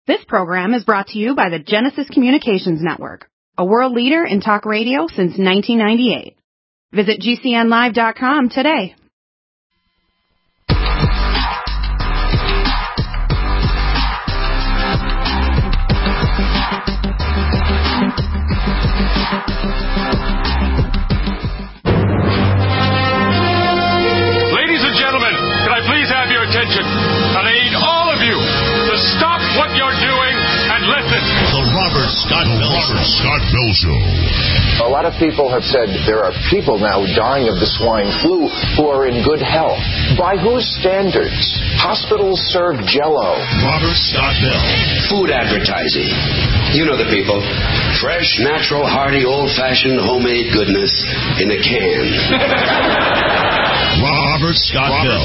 This program is brought to you by the Genesis Communications Network, a world leader in talk radio since 1998. Visit GCNlive.com today. Ladies and gentlemen, can I please have your attention? And I need all of you to stop what you're doing and listen. The Robert Scott Bell Show. A lot of people have said there are people now dying of the swine flu who are in good health. By whose standards? Hospitals serve Jell-O. Robert Scott Bell. Food advertising. You know the people. Fresh, natural, hearty, old-fashioned, homemade goodness in a can. Robert Scott Bell.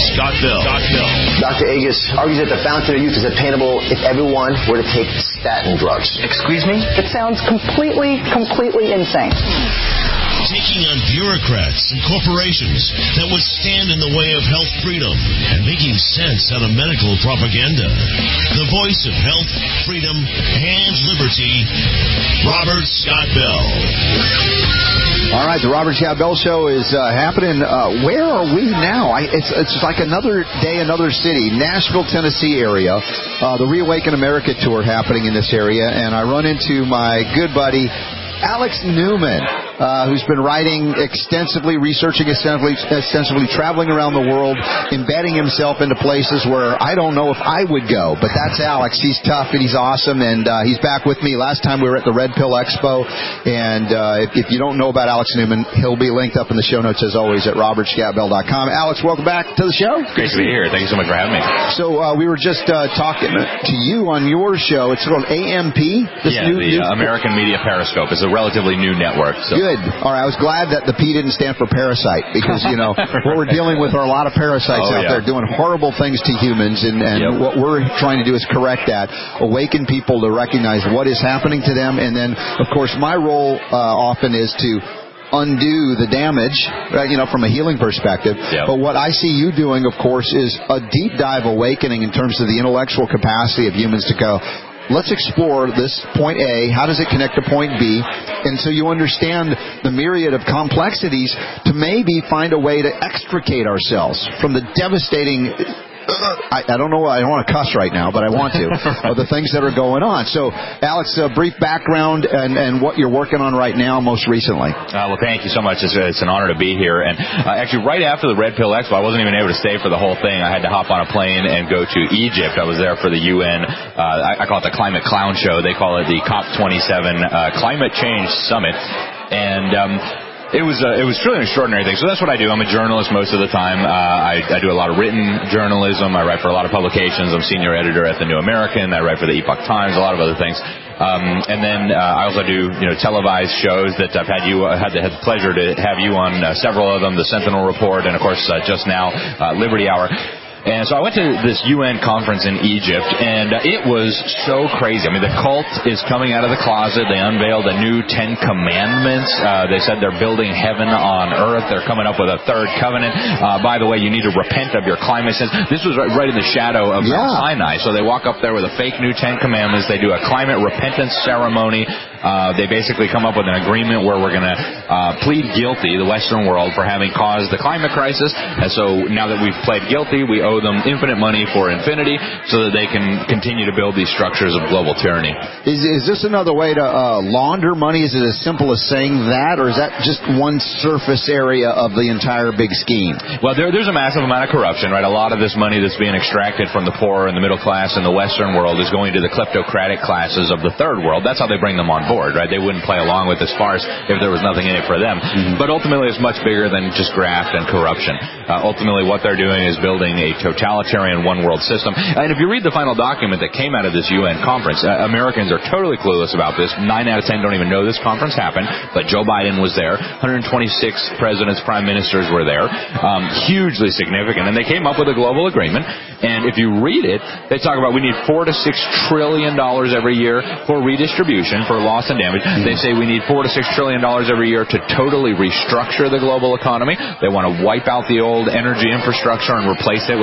Dr. Agus argues that the fountain of youth is attainable if everyone were to take statin drugs. Excuse me? It sounds completely insane. Taking on bureaucrats and corporations that would stand in the way of health freedom and making sense out of medical propaganda. The voice of health, freedom, and liberty, Robert Scott Bell. All right, the Robert Scott Bell Show is happening. Where are we now? It's like another day, another city. Nashville, Tennessee area. The Reawaken America tour happening in this area. And I run into my good buddy, Alex Newman, who's been writing extensively, researching extensively, traveling around the world, embedding himself into places where I don't know if I would go. But that's Alex. He's tough and he's awesome, and he's back with me. Last time we were at the Red Pill Expo, and if you don't know about Alex Newman, he'll be linked up in the show notes, as always, at robertscottbell.com. Alex, welcome back to the show. Great to be here. Thank you so much for having me. So we were just talking to you on your show. It's called AMP? The American Media Periscope. It's a relatively new network. So. Good. All right. I was glad that the P didn't stand for parasite, because, you know, what we're dealing with are a lot of parasites out there doing horrible things to humans, and what we're trying to do is correct that, awaken people to recognize what is happening to them, and then, of course, my role often is to undo the damage, from a healing perspective. But what I see you doing, of course, is a deep dive awakening in terms of the intellectual capacity of humans to go, let's explore this point A. How does it connect to point B? And so you understand the myriad of complexities to maybe find a way to extricate ourselves from the devastating... I don't know. I don't want to cuss right now, but I want to. Of the things that are going on. So, Alex, a brief background and what you're working on right now, most recently. Well, thank you so much. It's an honor to be here. And actually, right after the Red Pill Expo, I wasn't even able to stay for the whole thing. I had to hop on a plane and go to Egypt. I was there for the UN. I call it the Climate Clown Show. They call it the COP27 Climate Change Summit. And It was truly an extraordinary thing. So that's what I do. I'm a journalist most of the time. I do a lot of written journalism. I write for a lot of publications. I'm senior editor at the New American. I write for the Epoch Times, a lot of other things. And then I also do televised shows that I've had the pleasure to have you on several of them, the Sentinel Report, and of course just now Liberty Hour. And so I went to this UN conference in Egypt, and it was so crazy. I mean, the cult is coming out of the closet. They unveiled a new 10 Commandments. They said they're building heaven on earth. They're coming up with a third covenant. By the way, you need to repent of your climate sins. This was right in the shadow of Mount Sinai. So they walk up there with a fake new 10 Commandments. They do a climate repentance ceremony. They basically come up with an agreement where we're going to plead guilty, the Western world, for having caused the climate crisis. And so now that we've pled guilty, we owe them infinite money for infinity so that they can continue to build these structures of global tyranny. Is this another way to launder money? Is it as simple as saying that, or is that just one surface area of the entire big scheme? Well, there's a massive amount of corruption, right? A lot of this money that's being extracted from the poor and the middle class in the Western world is going to the kleptocratic classes of the third world. That's how they bring them on board, right? They wouldn't play along with this farce if there was nothing in it for them. Mm-hmm. But ultimately, it's much bigger than just graft and corruption. Ultimately, what they're doing is building a totalitarian one-world system. And if you read the final document that came out of this UN conference, Americans are totally clueless about this. 9 out of 10 don't even know this conference happened, but Joe Biden was there. 126 presidents, prime ministers were there. Hugely significant. And they came up with a global agreement. And if you read it, they talk about we need $4 to $6 trillion every year for redistribution, for loss and damage. They say we need $4 to $6 trillion every year to totally restructure the global economy. They want to wipe out the old energy infrastructure and replace it with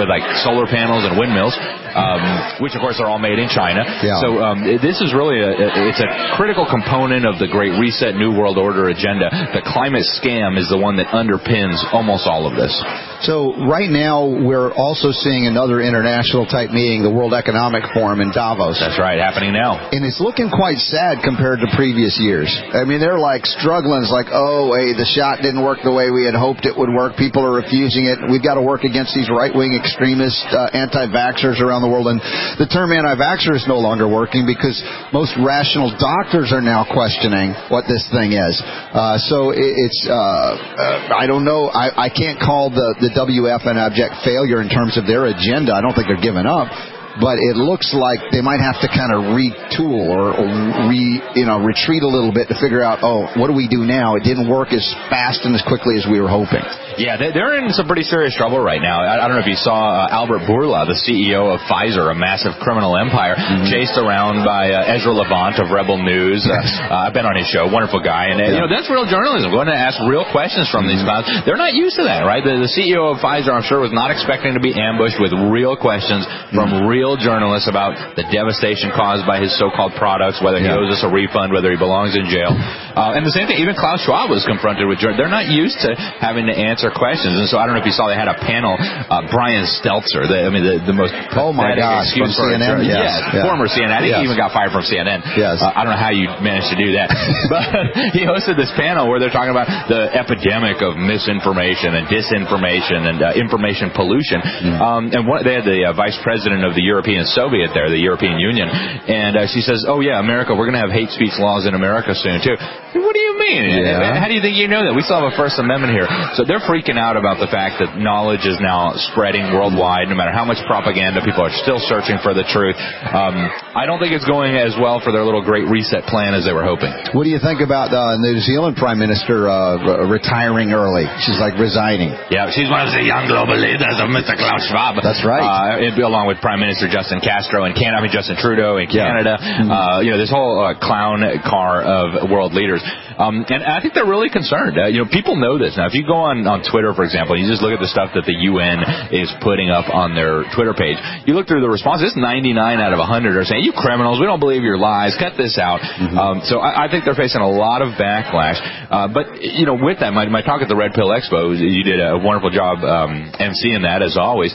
with like solar panels and windmills, which of course are all made in China. Yeah. So this is really it's a critical component of the Great Reset New World Order agenda. The climate scam is the one that underpins almost all of this. So right now we're also seeing another international type meeting, the World Economic Forum in Davos. That's right, happening now. And it's looking quite sad compared to previous years. I mean, they're like struggling. It's like, oh, hey, the shot didn't work the way we had hoped it would work. People are refusing it. We've got to work against these right-wing extremist anti-vaxxers around the world. And the term anti-vaxxer is no longer working because most rational doctors are now questioning what this thing is. So it's, I don't know. I can't call the WF an abject failure in terms of their agenda. I don't think they're giving up. But it looks like they might have to kind of retool or retreat a little bit to figure out, what do we do now? It didn't work as fast and as quickly as we were hoping. Yeah, they're in some pretty serious trouble right now. I don't know if you saw Albert Bourla, the CEO of Pfizer, a massive criminal empire, chased around by Ezra Levant of Rebel News. I've been on his show, wonderful guy. And, that's real journalism, going to ask real questions from these clowns. They're not used to that, right? The CEO of Pfizer, I'm sure, was not expecting to be ambushed with real questions from real journalists about the devastation caused by his so-called products, whether he owes us a refund, whether he belongs in jail. And the same thing, even Klaus Schwab was confronted with journalists. They're not used to having to answer questions. And so I don't know if you saw, they had a panel, Brian Stelter, the most pathetic excuse from CNN? Former CNN. I think he even got fired from CNN. Yes. I don't know how you managed to do that. But he hosted this panel where they're talking about the epidemic of misinformation and disinformation and information pollution. And they had the vice president of the European Soviet there, the European Union, and she says, America, we're going to have hate speech laws in America soon, too. What do you mean? Yeah. How do you think you know that? We still have a First Amendment here. So they're freaking out about the fact that knowledge is now spreading worldwide. No matter how much propaganda, people are still searching for the truth. I don't think it's going as well for their little Great Reset plan as they were hoping. What do you think about the New Zealand Prime Minister retiring early? She's like resigning. Yeah, she's one of the young global leaders of Mr. Klaus Schwab. That's right. Along with Prime Minister Justin Trudeau in Canada. This whole clown car of world leaders. And I think they're really concerned. People know this. Now, if you go on Twitter, for example, and you just look at the stuff that the UN is putting up on their Twitter page, you look through the responses, 99 out of 100 are saying, you criminals, we don't believe your lies, cut this out. So I think they're facing a lot of backlash. But, with that, my talk at the Red Pill Expo, you did a wonderful job emceeing that, as always.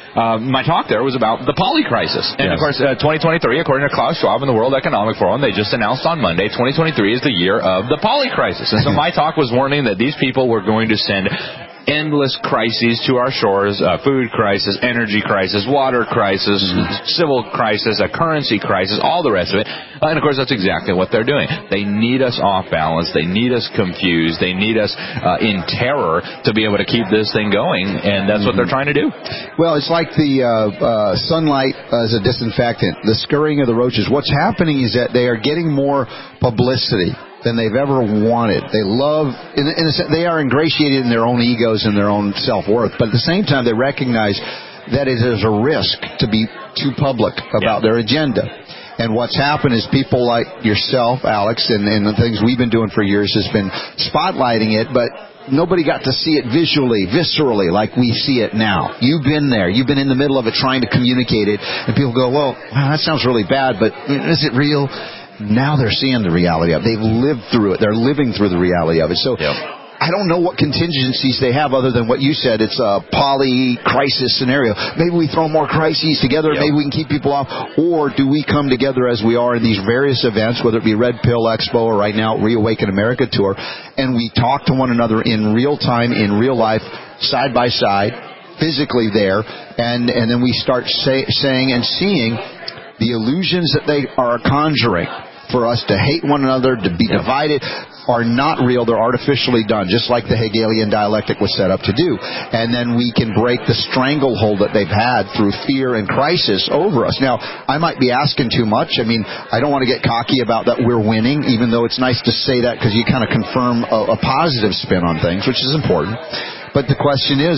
My talk there was about the poly crisis. And, of course, 2023, according to Klaus Schwab and the World Economic Forum, they just announced on Monday, 2023 is the year of the poly crisis. And so my talk was warning that these people were going to send endless crises to our shores, food crisis, energy crisis, water crisis, civil crisis, a currency crisis, all the rest of it. And, of course, that's exactly what they're doing. They need us off balance. They need us confused. They need us in terror to be able to keep this thing going, and that's what they're trying to do. Well, it's like the sunlight as a disinfectant, the scurrying of the roaches. What's happening is that they are getting more publicity than they've ever wanted. They love, in a sense, they are ingratiated in their own egos and their own self-worth, but at the same time they recognize that it is a risk to be too public about their agenda. And what's happened is people like yourself, Alex, and the things we've been doing for years has been spotlighting it, but nobody got to see it visually, viscerally, like we see it now. You've been there. You've been in the middle of it trying to communicate it, and people go, well, that sounds really bad, but is it real? Now they're seeing the reality of it. They've lived through it. They're living through the reality of it. So I don't know what contingencies they have other than what you said. It's a poly-crisis scenario. Maybe we throw more crises together. Maybe we can keep people off. Or do we come together as we are in these various events, whether it be Red Pill Expo or right now Reawaken America Tour, and we talk to one another in real time, in real life, side by side, physically there, and then we start saying and seeing the illusions that they are conjuring for us to hate one another, to be divided, are not real. They're artificially done, just like the Hegelian dialectic was set up to do. And then we can break the stranglehold that they've had through fear and crisis over us. Now, I might be asking too much. I mean, I don't want to get cocky about that we're winning, even though it's nice to say that because you kind of confirm a positive spin on things, which is important. But the question is,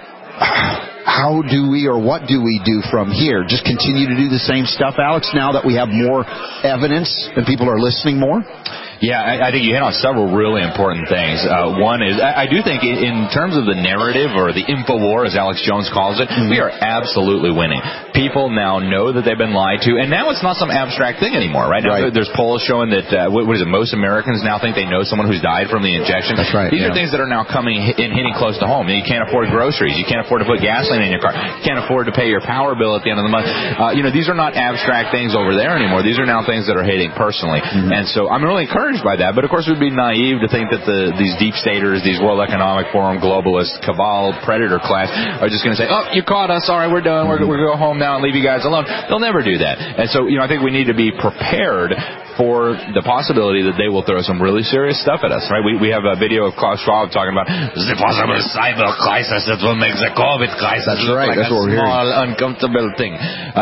how do we, or what do we do from here? Just continue to do the same stuff, Alex, now that we have more evidence and people are listening more? Yeah, I think you hit on several really important things. One is, I do think in terms of the narrative or the info war, as Alex Jones calls it, we are absolutely winning. People now know that they've been lied to, and now it's not some abstract thing anymore, right? Now there's polls showing that, most Americans now think they know someone who's died from the injection. That's right. These are things that are now coming and hitting close to home. You can't afford groceries. You can't afford to put gasoline in your car. You can't afford to pay your power bill at the end of the month. These are not abstract things over there anymore. These are now things that are hitting personally. And so I'm really encouraged by that. But, of course, it would be naive to think that these deep staters, these World Economic Forum, globalist, cabal, predator class are just going to say, oh, you caught us. All right, we're done. We're going to go home now and leave you guys alone. They'll never do that. And so, I think we need to be prepared for the possibility that they will throw some really serious stuff at us, right? We have a video of Klaus Schwab talking about the possible cyber crisis that will make the COVID crisis look like a small, uncomfortable thing.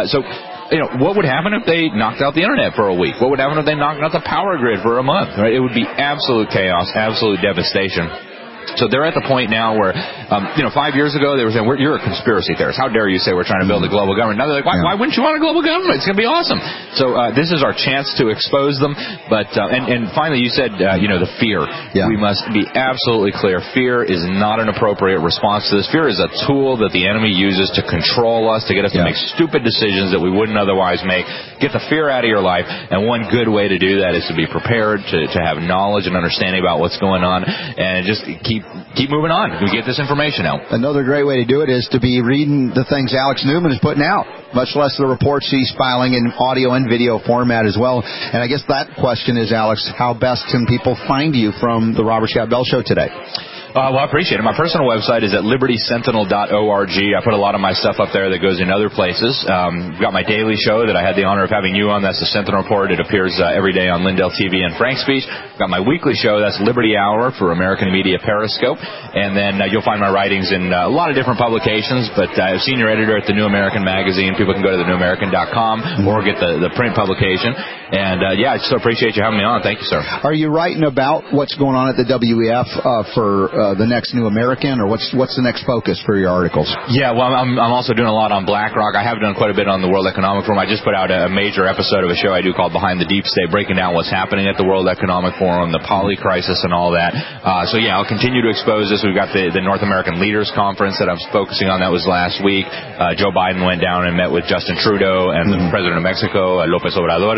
What would happen if they knocked out the internet for a week? What would happen if they knocked out the power grid for a month? Right? It would be absolute chaos, absolute devastation. So they're at the point now where, 5 years ago they were saying, you're a conspiracy theorist. How dare you say we're trying to build a global government? Now they're like, why wouldn't you want a global government? It's going to be awesome. So this is our chance to expose them. But and finally, you said, the fear. Yeah. We must be absolutely clear. Fear is not an appropriate response to this. Fear is a tool that the enemy uses to control us, to get us to make stupid decisions that we wouldn't otherwise make. Get the fear out of your life. And one good way to do that is to be prepared, to have knowledge and understanding about what's going on, and just keep moving on. We get this information out. Another great way to do it is to be reading the things Alex Newman is putting out, much less the reports he's filing in audio and video format as well. And I guess that question is, Alex, how best can people find you from the Robert Scott Bell Show today? Well, I appreciate it. My personal website is at libertysentinel.org. I put a lot of my stuff up there that goes in other places. We've got my daily show that I had the honor of having you on. That's the Sentinel Report. It appears every day on Lindell TV and Frank Speech. I've got my weekly show. That's Liberty Hour for American Media Periscope. And then you'll find my writings in a lot of different publications, but I'm senior editor at the New American Magazine. People can go to thenewamerican.com or get the print publication. And, I just appreciate you having me on. Thank you, sir. Are you writing about what's going on at the WEF for the next New American, or what's the next focus for your articles? Yeah, well, I'm also doing a lot on BlackRock. I have done quite a bit on the World Economic Forum. I just put out a major episode of a show I do called Behind the Deep State, breaking down what's happening at the World Economic Forum, the poly crisis and all that. I'll continue to expose this. We've got the North American Leaders Conference that I'm focusing on. That was last week. Joe Biden went down and met with Justin Trudeau and the President of Mexico, López Obrador.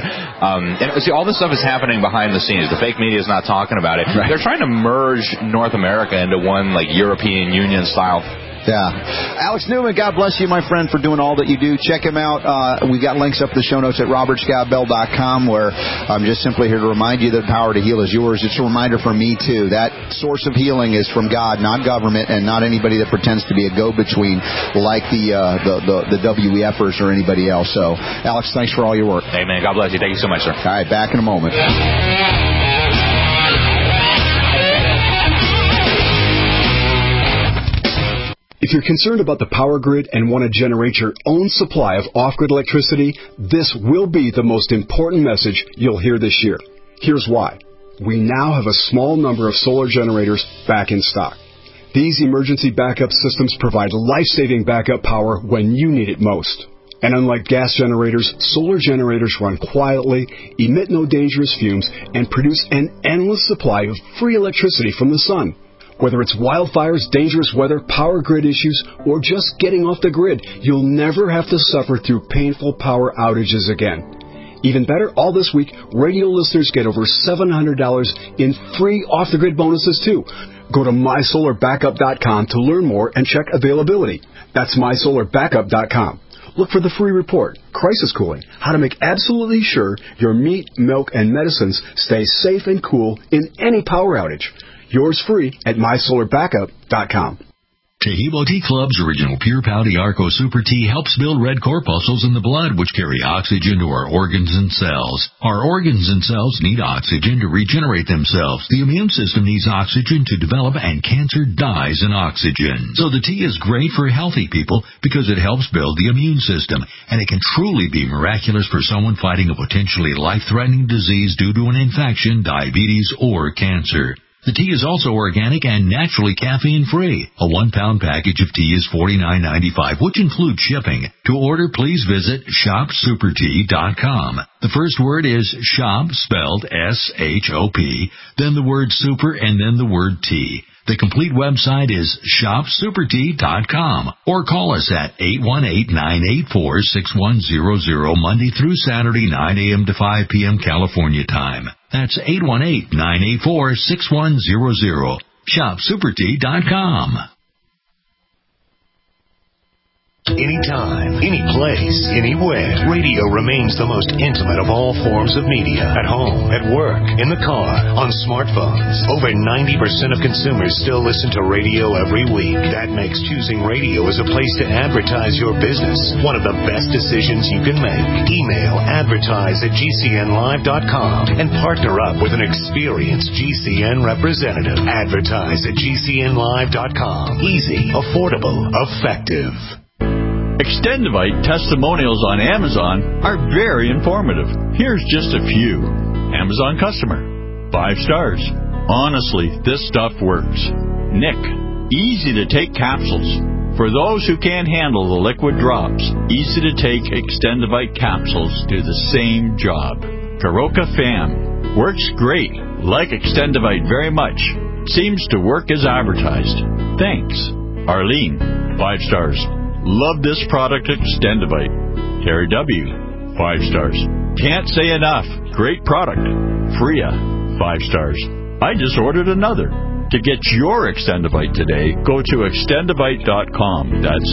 All this stuff is happening behind the scenes. The fake media is not talking about it. Right. They're trying to merge North America into one European Union style. Yeah. Alex Newman, God bless you, my friend, for doing all that you do. Check him out. We got links up in the show notes at robertscottbell.com, where I'm just simply here to remind you that the power to heal is yours. It's a reminder for me, too. That source of healing is from God, not government, and not anybody that pretends to be a go-between like the WEFers or anybody else. So, Alex, thanks for all your work. Hey, man, God bless you. Thank you so much, sir. All right, back in a moment. If you're concerned about the power grid and want to generate your own supply of off-grid electricity, this will be the most important message you'll hear this year. Here's why. We now have a small number of solar generators back in stock. These emergency backup systems provide life-saving backup power when you need it most. And unlike gas generators, solar generators run quietly, emit no dangerous fumes, and produce an endless supply of free electricity from the sun. Whether it's wildfires, dangerous weather, power grid issues, or just getting off the grid, you'll never have to suffer through painful power outages again. Even better, all this week, radio listeners get over $700 in free off-the-grid bonuses, too. Go to mysolarbackup.com to learn more and check availability. That's mysolarbackup.com. Look for the free report, Crisis Cooling, how to make absolutely sure your meat, milk, and medicines stay safe and cool in any power outage. Yours free at mysolarbackup.com. Taheebo Tea Club's original Pure Pouty Arco Super Tea helps build red corpuscles in the blood, which carry oxygen to our organs and cells. Our organs and cells need oxygen to regenerate themselves. The immune system needs oxygen to develop, and cancer dies in oxygen. So the tea is great for healthy people because it helps build the immune system, and it can truly be miraculous for someone fighting a potentially life-threatening disease due to an infection, diabetes, or cancer. The tea is also organic and naturally caffeine-free. A 1-pound package of tea is $49.95, which includes shipping. To order, please visit shopsupertea.com. The first word is shop, spelled S-H-O-P, then the word super, and then the word tea. The complete website is shopsupertea.com, or call us at 818-984-6100 Monday through Saturday, 9 a.m. to 5 p.m. California time. That's 818-984-6100. shopsupertea.com. Anytime, any place, anywhere. Radio remains the most intimate of all forms of media. At home, at work, in the car, on smartphones. Over 90% of consumers still listen to radio every week. That makes choosing radio as a place to advertise your business one of the best decisions you can make. Email advertise@gcnlive.com and partner up with an experienced GCN representative. Advertise at gcnlive.com. Easy, affordable, effective. Extendivite testimonials on Amazon are very informative. Here's just a few. Amazon customer. 5 stars. Honestly, this stuff works. Nick. Easy to take capsules. For those who can't handle the liquid drops, easy to take Extendivite capsules do the same job. Karoka Fam. Works great. Like Extendivite very much. Seems to work as advertised. Thanks. Arlene. 5 stars. Love this product, Extendivite. Terry W. 5 stars. Can't say enough. Great product. Freya. 5 stars. I just ordered another. To get your Extendivite today, go to extendivite.com. That's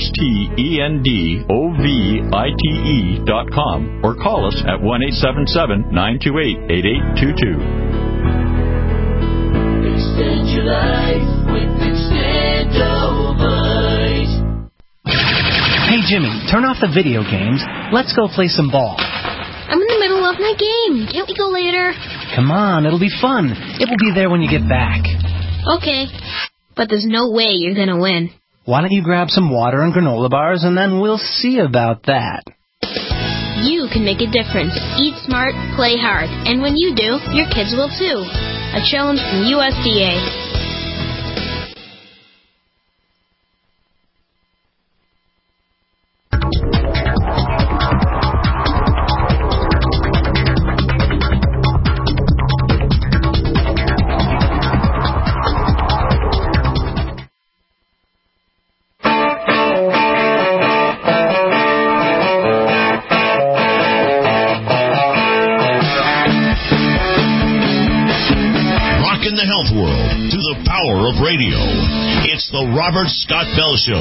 XTENDOVITE.com, or call us at 1-877-928-8822. Extend your life with Extendivite. Hey, Jimmy, turn off the video games. Let's go play some ball. I'm in the middle of my game. Can't we go later? Come on, it'll be fun. It will be there when you get back. Okay, but there's no way you're going to win. Why don't you grab some water and granola bars, and then we'll see about that. You can make a difference. Eat smart, play hard. And when you do, your kids will too. A challenge from USDA. Robert Scott Bell Show.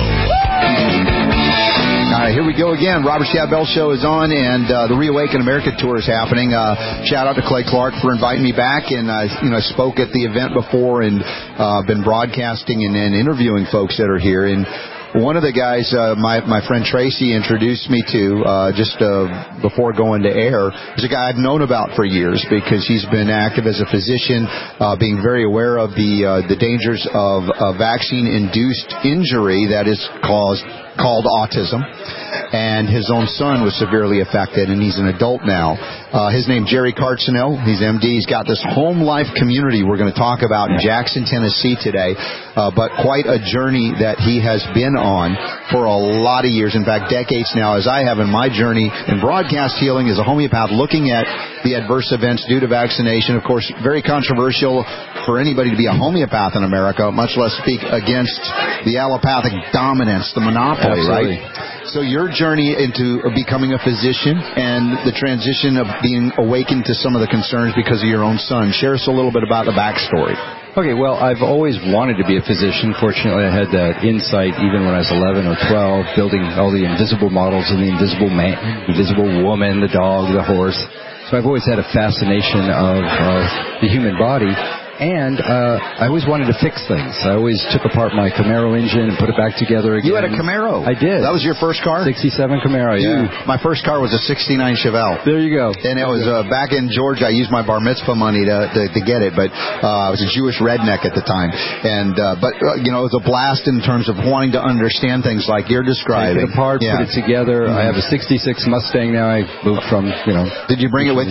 All right, here we go again. Robert Scott Bell Show is on, and the Reawaken America Tour is happening. Shout out to Clay Clark for inviting me back, and I spoke at the event before and been broadcasting and interviewing folks that are here. And one of the guys, my friend Tracy introduced me to just before going to air, is a guy I've known about for years because he's been active as a physician, being very aware of the dangers of vaccine-induced injury that is called autism. And his own son was severely affected, and he's an adult now. His name's Jerry Cartsinell. He's MD. He's got this home life community we're going to talk about in Jackson, Tennessee today, but quite a journey that he has been on for a lot of years, in fact, decades now, as I have in my journey in broadcast healing as a homeopath, looking at the adverse events due to vaccination. Of course, very controversial for anybody to be a homeopath in America, much less speak against the allopathic dominance, the monopoly, Absolutely. right? So your journey into becoming a physician and the transition of being awakened to some of the concerns because of your own son. Share us a little bit about the backstory. Okay, well, I've always wanted to be a physician. Fortunately, I had that insight even when I was 11 or 12, building all the invisible models of the invisible man, invisible woman, the dog, the horse. So I've always had a fascination of the human body. And I always wanted to fix things. I always took apart my Camaro engine and put it back together again. You had a Camaro? I did. That was your first car? 67 Camaro, yeah. My first car was a 69 Chevelle. There you go. And it was back in Georgia. I used my bar mitzvah money to get it, but I was a Jewish redneck at the time. And but it was a blast in terms of wanting to understand things like you're describing. Take it apart, put it together. I have a 66 Mustang now. I moved from, Did you bring it with you?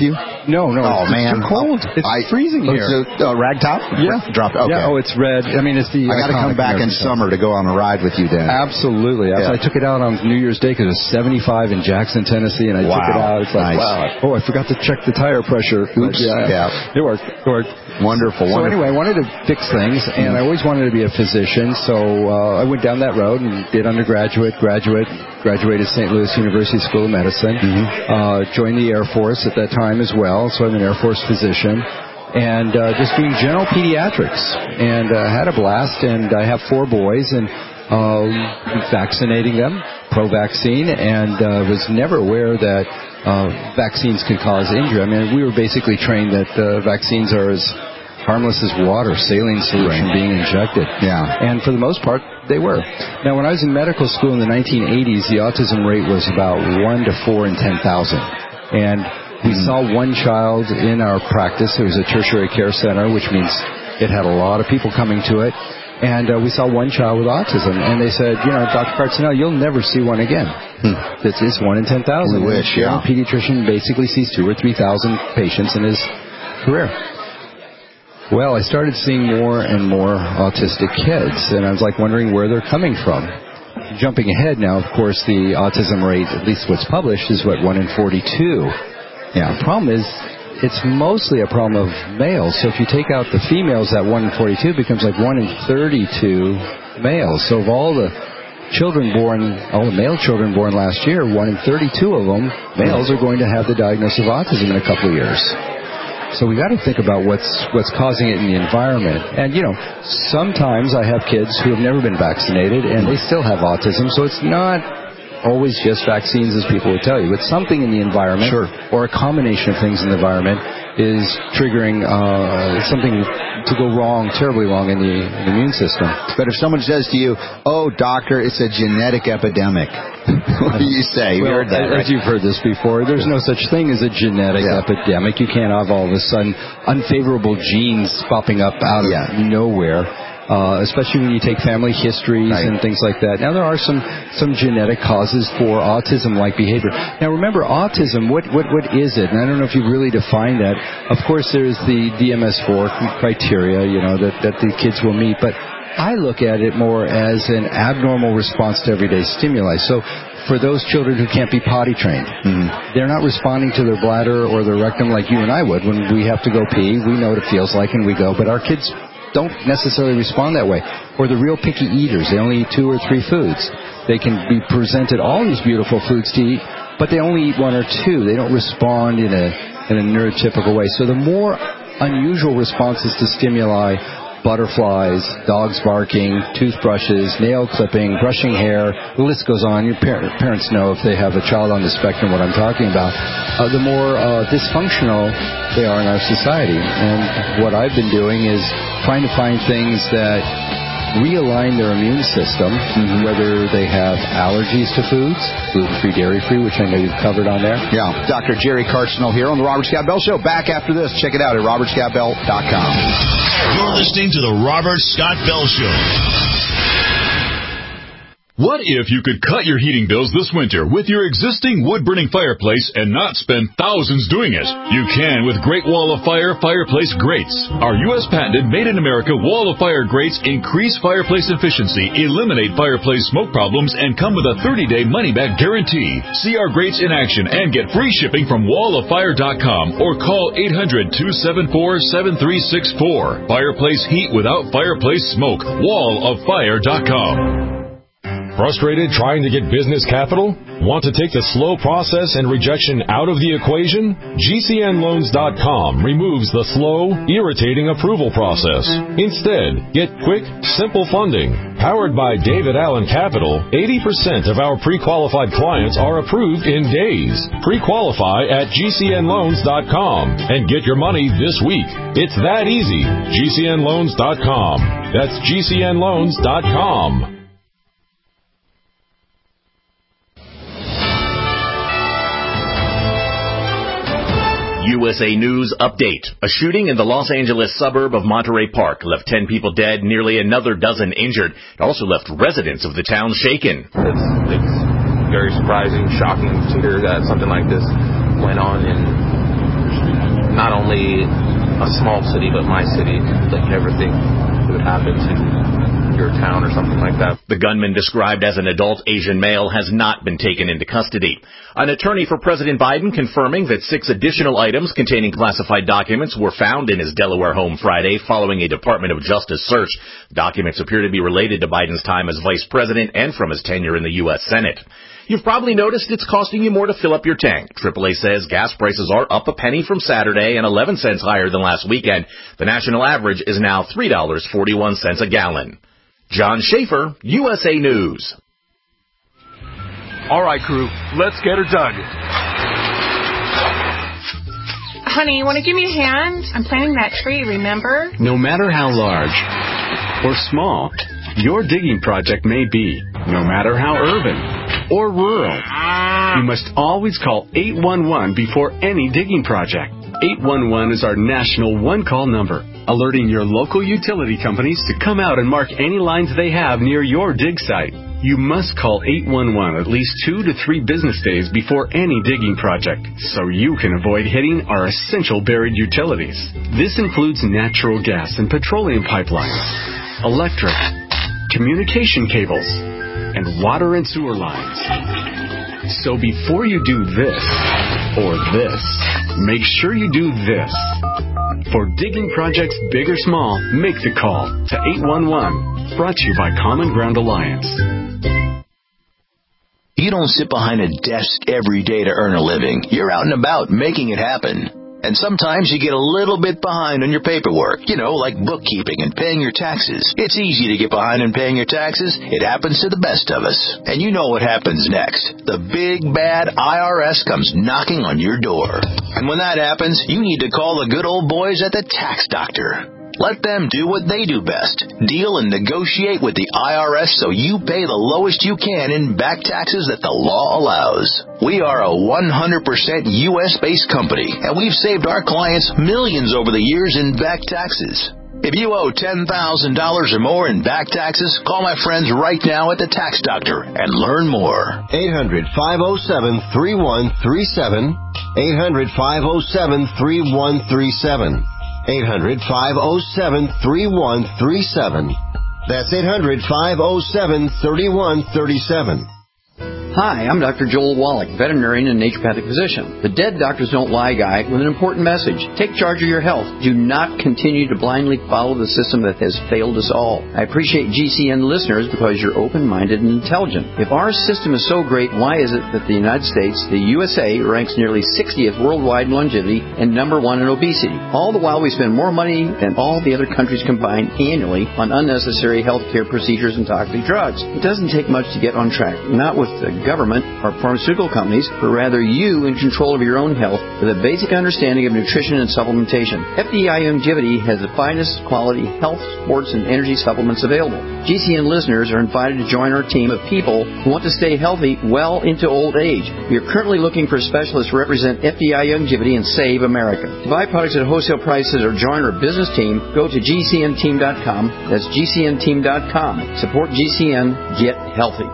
No. Oh, man. It's too cold. It's freezing here. It's a ragtop? Yeah. Dropped. Okay. Yeah, it's red. I mean, it's the... I got to come back in summer to go on a ride with you, Dan. Absolutely. I took it out on New Year's Day because it was 75 in Jackson, Tennessee, and I took it out. It's like, wow. Oh, I forgot to check the tire pressure. Oops. Yeah. It worked. Wonderful. So anyway, I wanted to fix things, and I always wanted to be a physician, so I went down that road and did undergraduate, graduated St. Louis University School of Medicine, joined the Air Force at that time as well, so I'm an Air Force physician, and just doing general pediatrics, and had a blast, and I have 4 boys, and vaccinating them, pro-vaccine, and was never aware that vaccines could cause injury. I mean, we were basically trained that vaccines are as harmless as water, saline solution being injected. Yeah. And for the most part, they were. Now, when I was in medical school in the 1980s, the autism rate was about 1 to 4 in 10,000. And we saw one child in our practice. It was a tertiary care center, which means it had a lot of people coming to it. And we saw one child with autism, and they said, Dr. Cartsinell, you'll never see one again. It's 1 in 10,000. We wish, A pediatrician basically sees 2,000 or 3,000 patients in his career. Well, I started seeing more and more autistic kids, and I was wondering where they're coming from. Jumping ahead now, of course, the autism rate, at least what's published, is 1 in 42. Yeah. The problem is, it's mostly a problem of males. So if you take out the females, that 1 in 42 becomes 1 in 32 males. So of all the male children born last year, 1 in 32 of them, males, are going to have the diagnosis of autism in a couple of years. So we got to think about what's causing it in the environment. And, sometimes I have kids who have never been vaccinated, and they still have autism, so it's not always just vaccines, as people would tell you, but something in the environment or a combination of things in the environment is triggering something to go wrong, terribly wrong in the immune system. But if someone says to you, "Oh, doctor, it's a genetic epidemic," what do you say? Well, as you've heard this before, there's no such thing as a genetic epidemic. You can't have all of a sudden unfavorable genes popping up out of nowhere. Especially when you take family histories and things like that. Now, there are some genetic causes for autism-like behavior. Now, remember, autism, what is it? And I don't know if you've really defined that. Of course, there's the DMS-4 criteria, that the kids will meet. But I look at it more as an abnormal response to everyday stimuli. So for those children who can't be potty trained, they're not responding to their bladder or their rectum like you and I would. When we have to go pee, we know what it feels like and we go. But our kids don't necessarily respond that way. Or the real picky eaters, they only eat 2 or 3 foods. They can be presented all these beautiful foods to eat, but they only eat 1 or 2. They don't respond in a neurotypical way. So the more unusual responses to stimuli, butterflies, dogs barking, toothbrushes, nail clipping, brushing hair, the list goes on. Your parents know if they have a child on the spectrum what I'm talking about. The more dysfunctional they are in our society. And what I've been doing is trying to find things that realign their immune system, whether they have allergies to foods, gluten-free, dairy-free, which I know you've covered on there. Yeah. Dr. Jerry Cartsinell here on the Robert Scott Bell Show. Back after this. Check it out at robertscottbell.com. You're listening to the Robert Scott Bell Show. What if you could cut your heating bills this winter with your existing wood-burning fireplace and not spend thousands doing it? You can with Great Wall of Fire fireplace grates. Our U.S. patented made-in-America Wall of Fire grates increase fireplace efficiency, eliminate fireplace smoke problems, and come with a 30-day money-back guarantee. See our grates in action and get free shipping from walloffire.com or call 800-274-7364. Fireplace heat without fireplace smoke. walloffire.com. Frustrated trying to get business capital? Want to take the slow process and rejection out of the equation? GCNloans.com removes the slow, irritating approval process. Instead, get quick, simple funding. Powered by David Allen Capital, 80% of our pre-qualified clients are approved in days. Pre-qualify at GCNloans.com and get your money this week. It's that easy. GCNloans.com. That's GCNloans.com. USA News Update. A shooting in the Los Angeles suburb of Monterey Park left 10 people dead, nearly another dozen injured. It also left residents of the town shaken. It's very surprising, shocking to hear that something like this went on in only a small city, but my city, that you never think it would happen to your town or something like that. The gunman, described as an adult Asian male, has not been taken into custody. An attorney for President Biden confirming that 6 additional items containing classified documents were found in his Delaware home Friday following a Department of Justice search. The documents appear to be related to Biden's time as vice president and from his tenure in the U.S. Senate. You've probably noticed it's costing you more to fill up your tank. AAA says gas prices are up a penny from Saturday and 11 cents higher than last weekend. The national average is now $3.41 a gallon. John Schaefer, USA News. All right, crew, let's get her dug. Honey, you want to give me a hand? I'm planting that tree, remember? No matter how large or small your digging project may be, no matter how urban or rural, you must always call 811 before any digging project. 811 is our national one-call number, alerting your local utility companies to come out and mark any lines they have near your dig site. You must call 811 at least 2 to 3 business days before any digging project, so you can avoid hitting our essential buried utilities. This includes natural gas and petroleum pipelines, electric, communication cables, and water and sewer lines. So before you do this or this, make sure you do this. For digging projects big or small, make the call to 811. Brought to you by Common Ground Alliance. You don't sit behind a desk every day to earn a living. You're out and about making it happen. And sometimes you get a little bit behind on your paperwork, like bookkeeping and paying your taxes. It's easy to get behind on paying your taxes. It happens to the best of us. And you know what happens next. The big, bad IRS comes knocking on your door. And when that happens, you need to call the good old boys at the Tax Doctor. Let them do what they do best. Deal and negotiate with the IRS so you pay the lowest you can in back taxes that the law allows. We are a 100% U.S.-based company, and we've saved our clients millions over the years in back taxes. If you owe $10,000 or more in back taxes, call my friends right now at the Tax Doctor and learn more. 800-507-3137. 800-507-3137. 800-507-3137. That's 800-507-3137. Hi, I'm Dr. Joel Wallach, veterinarian and naturopathic physician. The Dead Doctors Don't Lie guy with an important message. Take charge of your health. Do not continue to blindly follow the system that has failed us all. I appreciate GCN listeners because you're open-minded and intelligent. If our system is so great, why is it that the United States, the USA, ranks nearly 60th worldwide in longevity and number 1 in obesity? All the while we spend more money than all the other countries combined annually on unnecessary healthcare procedures and toxic drugs. It doesn't take much to get on track. Not with the government or pharmaceutical companies, but rather you in control of your own health with a basic understanding of nutrition and supplementation. FDI Longevity has the finest quality health, sports, and energy supplements available. GCN listeners are invited to join our team of people who want to stay healthy well into old age. We are currently looking for specialists to represent FDI Longevity and Save America. To buy products at wholesale prices or join our business team, go to GCNteam.com. That's GCNteam.com. Support GCN. Get healthy.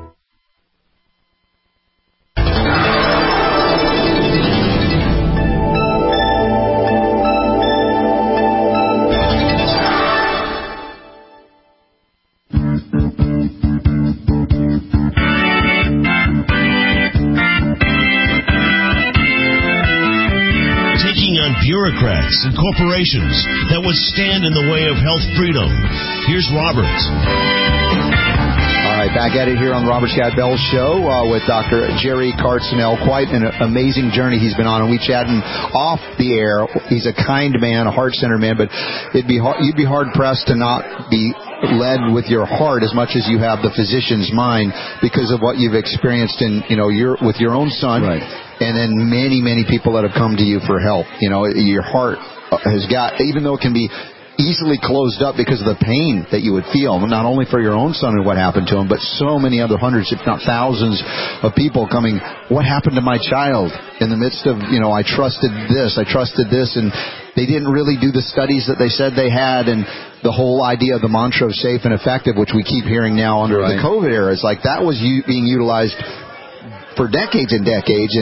Bureaucrats and corporations that would stand in the way of health freedom. Here's Robert. All right, back at it here on the Robert Scott Bell Show with Dr. Jerry Cartsinell. Quite an amazing journey he's been on, and we chatting off the air. He's a kind man, a heart-centered man, but you'd be hard-pressed to not be led with your heart as much as you have the physician's mind because of what you've experienced in, with your own son. Right. And then many people that have come to you for help. Your heart has got, even though it can be easily closed up because of the pain that you would feel, not only for your own son and what happened to him, but so many other hundreds, if not thousands of people coming, what happened to my child? In the midst of, I trusted this, and they didn't really do the studies that they said they had, and the whole idea of the mantra of safe and effective, which we keep hearing now under the COVID era, is like that was being utilized for decades and decades, and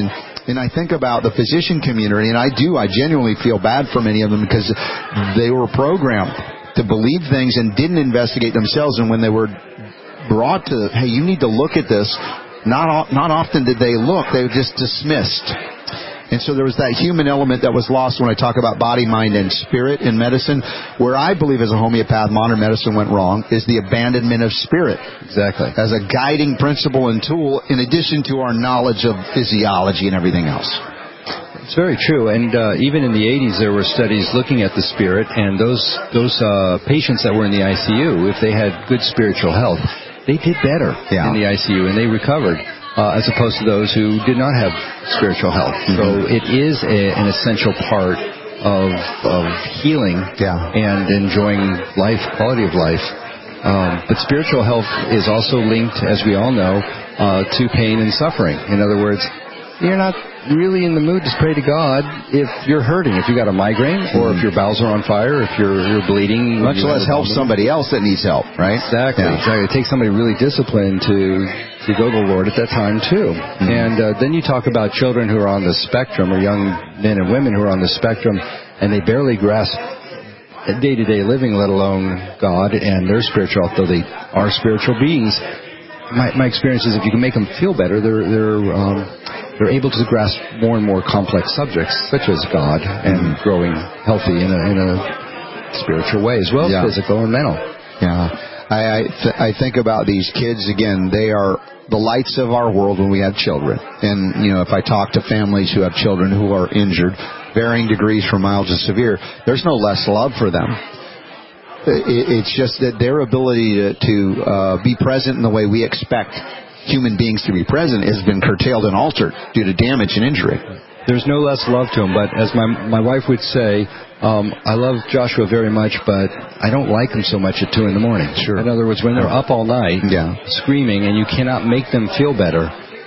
And I think about the physician community, and I genuinely feel bad for many of them because they were programmed to believe things and didn't investigate themselves. And when they were brought to, hey, you need to look at this, not often did they look. They were just dismissed. And so there was that human element that was lost when I talk about body, mind, and spirit in medicine. Where I believe as a homeopath, modern medicine went wrong is the abandonment of spirit. Exactly. As a guiding principle and tool in addition to our knowledge of physiology and everything else. It's very true. And even in the 80s, there were studies looking at the spirit, and those patients that were in the ICU, if they had good spiritual health, they did better in the ICU, and they recovered. As opposed to those who did not have spiritual health. Mm-hmm. So it is an essential part of healing and enjoying life, quality of life. But spiritual health is also linked, as we all know, to pain and suffering. In other words, you're not really in the mood to pray to God if you're hurting, if you got a migraine, or if your bowels are on fire, if you're bleeding. Much less help somebody else that needs help, right? Exactly. It takes somebody really disciplined to go to the Lord at that time, too. Mm-hmm. And then you talk about children who are on the spectrum, or young men and women who are on the spectrum, and they barely grasp day-to-day living, let alone God and their spiritual health, though they are spiritual beings. My experience is if you can make them feel better, they're able to grasp more and more complex subjects, such as God, and growing healthy in a spiritual way, as well as physical and mental. Yeah. I think about these kids, again, they are the lights of our world when we have children. And, if I talk to families who have children who are injured, varying degrees from mild to severe, there's no less love for them. It's just that their ability to be present in the way we expect human beings to be present has been curtailed and altered due to damage and injury. There's no less love to him, but as my wife would say, I love Joshua very much, but I don't like him so much at 2 in the morning. Sure. In other words, when they're up all night screaming and you cannot make them feel better,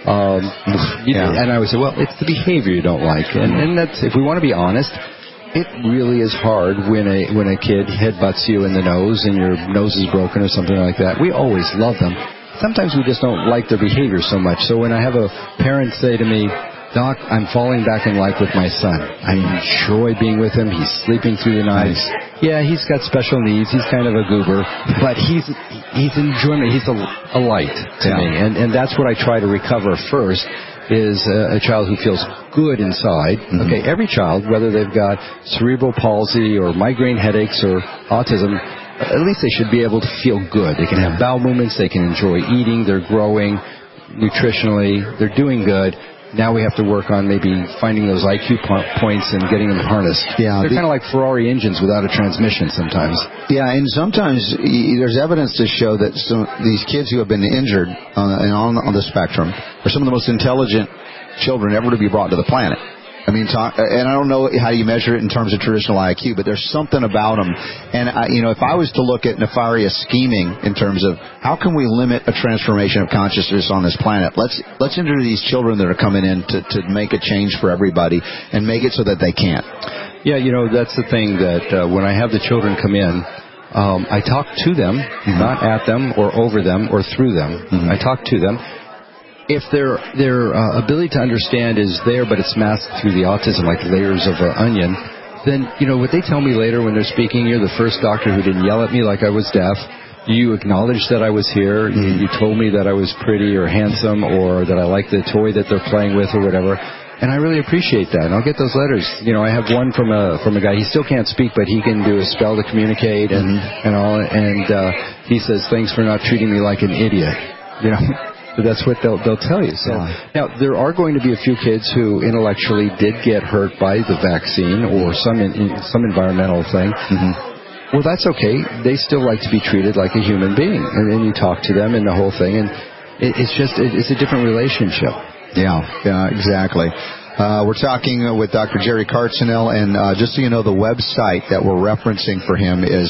and I would say, well, it's the behavior you don't like. And that's, if we want to be honest, it really is hard when a kid headbutts you in the nose and your nose is broken or something like that. We always love them. Sometimes we just don't like their behavior so much. So when I have a parent say to me, Doc, I'm falling back in life with my son. I enjoy being with him. He's sleeping through the night. Yeah, he's got special needs. He's kind of a goober, but he's enjoying it. He's a light to me. And that's what I try to recover first, is a child who feels good inside. Mm-hmm. Okay, every child, whether they've got cerebral palsy or migraine headaches or autism, at least they should be able to feel good. They can have bowel movements. They can enjoy eating. They're growing nutritionally. They're doing good. Now we have to work on maybe finding those IQ points and getting them harnessed. Yeah, they're kind of like Ferrari engines without a transmission sometimes. Yeah, and sometimes there's evidence to show that these kids who have been injured on the spectrum are some of the most intelligent children ever to be brought to the planet. I mean, and I don't know how you measure it in terms of traditional IQ, but there's something about them. And, if I was to look at nefarious scheming in terms of how can we limit a transformation of consciousness on this planet, let's enter these children that are coming in to make a change for everybody and make it so that they can't. Yeah, that's the thing that when I have the children come in, I talk to them, not at them or over them or through them. Mm-hmm. I talk to them. If their ability to understand is there, but it's masked through the autism, like layers of an onion, then, what they tell me later when they're speaking, you're the first doctor who didn't yell at me like I was deaf. You acknowledged that I was here. You told me that I was pretty or handsome or that I liked the toy that they're playing with or whatever. And I really appreciate that. And I'll get those letters. I have one from a guy. He still can't speak, but he can do a spell to communicate and all. And he says, thanks for not treating me like an idiot. That's what they'll tell you. So now there are going to be a few kids who intellectually did get hurt by the vaccine or some environmental thing. Mm-hmm. Well, that's okay. They still like to be treated like a human being, and then you talk to them and the whole thing, and it's a different relationship. Yeah, exactly. We're talking with Dr. Jerry Cartsinell, and just so you know, the website that we're referencing for him is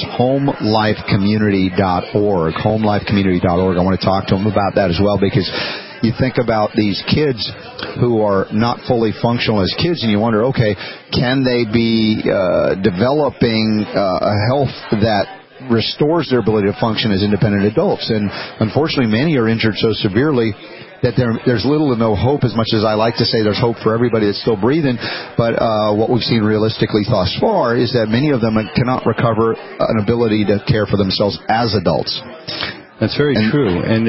homelifecommunity.org. Homelifecommunity.org. I want to talk to him about that as well, because you think about these kids who are not fully functional as kids, and you wonder, okay, can they be developing a health that restores their ability to function as independent adults? And unfortunately, many are injured so severely that there's little to no hope, as much as I like to say there's hope for everybody that's still breathing. But what we've seen realistically thus far is that many of them cannot recover an ability to care for themselves as adults. That's very true. And,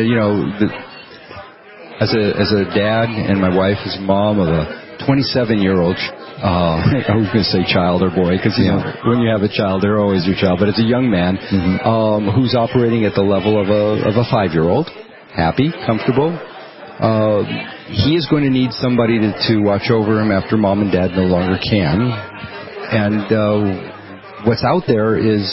as a dad and my wife is a mom of a 27-year-old, I was going to say child or boy, because when you have a child, they're always your child. But it's a young man who's operating at the level of a 5-year-old, happy, comfortable. He is going to need somebody to watch over him after mom and dad no longer can. And what's out there is